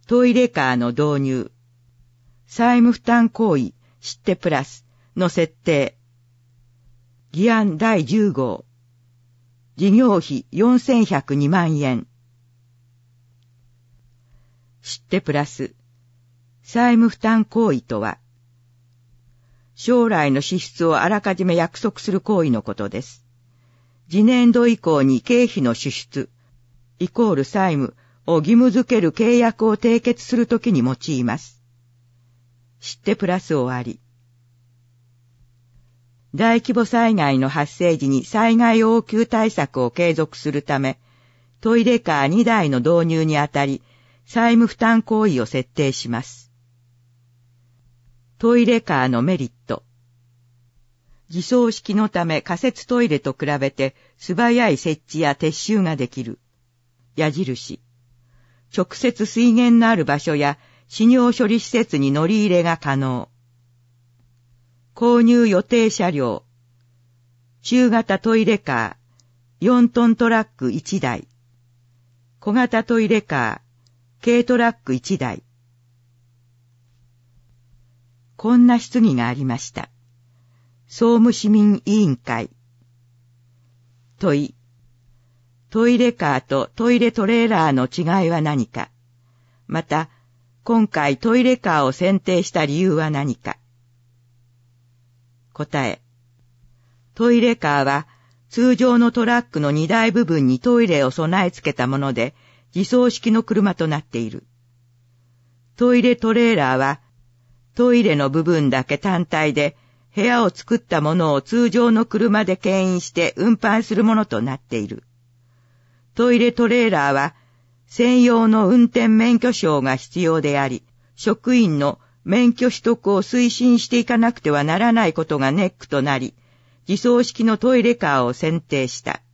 トイレカーの導入、債務負担行為、知ってプラスの設定、議案第10号、事業費4102万円。知ってプラス、債務負担行為とは、将来の支出をあらかじめ約束する行為のことです。次年度以降に経費の支出、イコール債務を義務付ける契約を締結するときに用います。知ってプラス終わり。大規模災害の発生時に災害応急対策を継続するため、トイレカー2台の導入にあたり、債務負担行為を設定します。トイレカーのメリット。自走式のため仮設トイレと比べて素早い設置や撤収ができる。矢印。直接水源のある場所や死尿処理施設に乗り入れが可能。購入予定車両。中型トイレカー、4トントラック1台。小型トイレカー、軽トラック1台。こんな質疑がありました。総務市民委員会。問い。トイレカーとトイレトレーラーの違いは何か。また、今回トイレカーを選定した理由は何か。答え。トイレカーは通常のトラックの荷台部分にトイレを備え付けたもので、自走式の車となっている。トイレトレーラーは、トイレの部分だけ単体で部屋を作ったものを通常の車で牽引して運搬するものとなっている。トイレトレーラーは専用の運転免許証が必要であり、職員の免許取得を推進していかなくてはならないことがネックとなり、自走式のトイレカーを選定した。